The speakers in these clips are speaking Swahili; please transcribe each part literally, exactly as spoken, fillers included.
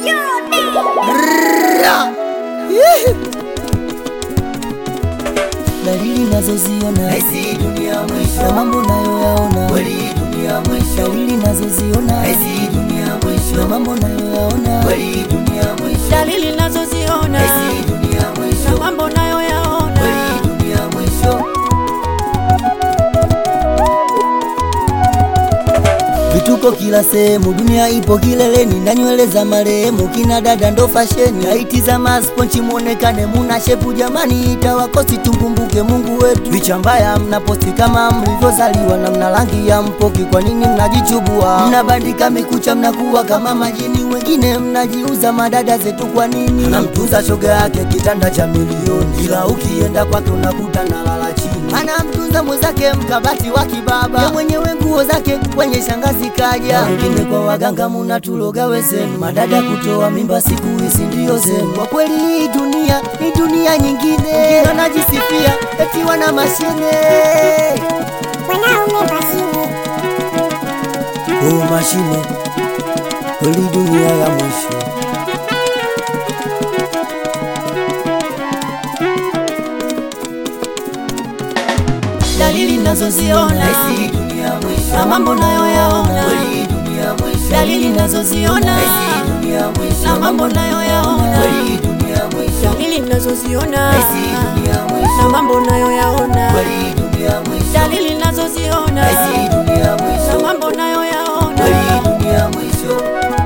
Dalili nazoziona hizi dunia mwisho, na mambo nayo yaona kweli dunia mwisho. Dalili nazoziona hizi dunia mwisho, na mambo nayo yaona kweli dunia mwisho. Dalili nazoziona hizi dunia mwisho, na mambo nayo yaona kweli dunia mwisho. Vituko kila sehemu, dunia ipo kileleni, na nywele za marehemu kina dada ndo fasheni. Haiti za masponchi muonekane muna shepu, jamani itawakosi tumkumbuke Mungu wetu. Picha mbaya mnaposti kama mlivyozaliwa, na mna rangi ya mpoki, kwa nini mnajichubua? Mnabandika mikucha, mnakuwa kama majini, wengine mnajiuza madada zetu kwa nini? Anamtunza shoga yake kitanda cha milioni, ila ukienda kwake unakuta na lala chini. Anamtunza mwenzake mkabati wa kibaba, ya mwenyewe nguo zake kwenye shangazi kaja. Wengine kwa waganga munatuloga wezenu, madada kutoa mimba siku hizi ndio zenu. Kwa kweli hii dunia ni dunia nyingine, wengine wanajisifia eti wana mashine, wanaume mashine. oh mashine, kweli dunia ya mwisho. Dalili nazoziona hizi dunia mwisho, na mambo nayo yaona kweli dunia mwisho. Dalili nazoziona hizi dunia mwisho, na mambo nayo yaona kweli dunia mwisho. Dalili nazoziona hizi dunia mwisho, na mambo nayo yaona kweli dunia mwisho. Dalili nazoziona hizi dunia na mwisho, mambo nayo yaona kweli dunia mwisho.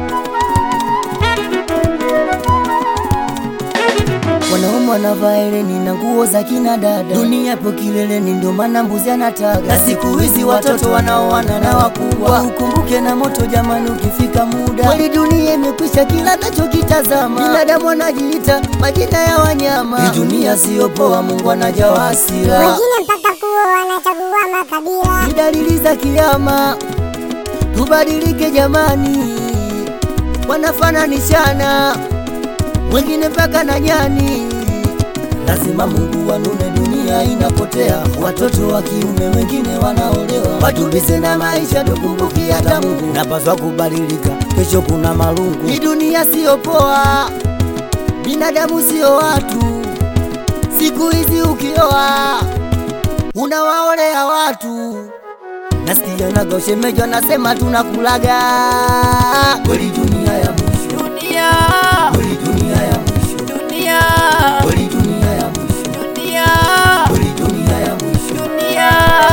Wanaume wanavaa hereni na nguo za kina dada, dunia ipo kileleni, ndo maana mbuzi anataga. Na siku hizi watoto wanaoana na wakubwa, ukumbuke na moto jamani ukifika muda. Kweli dunia imekwisha kila nachokitazama, binadamu anajiita majina ya wanyama. Hii dunia sio poa, Mungu anajawa hasira, Wengine mpaka kuwa wanachagua makabila. ni dalili za kiyama, tubadilike jamani. Wanafananishana wengine mpaka na nyani, lazima Mungu wanune, dunia inapotea. Watoto wa kiume wengine wanaolewa, watulize na maisha, tukumbuki hata Mungu. Napaswa kubadilika, kesho kuna malungu. Hii dunia sio poa, binadamu sio watu. Siku hizi ukioa unawaolea watu, nasikia naga ushemeji anasema tunakulaga. Kweli dunia ya mwisho, dunia kweli dunia ya mwisho, dunia kweli dunia ya mwisho, dunia kweli dunia ya mwisho. dunia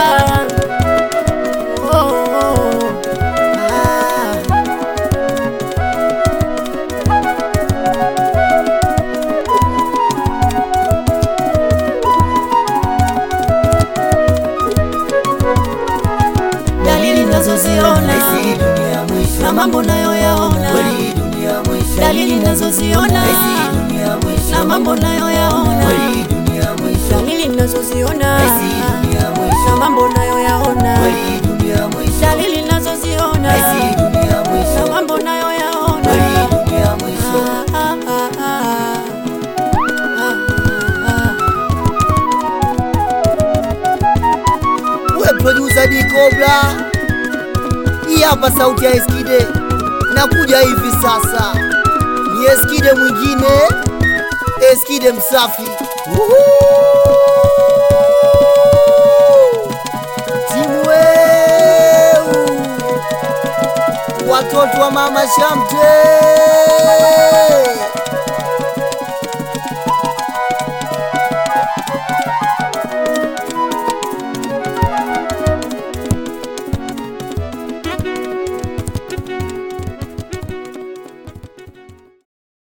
oh, oh. Ah. Dalili nazoziona hizi dunia mwisho, na mambo nayo yaona kweli dunia mwisho. Dalili nazoziona hizi dunia mwisho, na mambo nayo yaona kweli dunia mwisho. Dalili nazoziona hizi dunia mwisho, na mambo nayo yaona kweli dunia mwisho. Dalili nazoziona hizi dunia mwisho, na mambo nayo yaona kweli dunia mwisho. Ah, ah, ah, ah. Ah, ah, We producer D Cobra, hii hapa sauti ya Eskide, nakuja hivi sasa. Ni Eskide mwingine, Eskide msafi. Woohoo! Timu weu, watoto wa mama Shamte.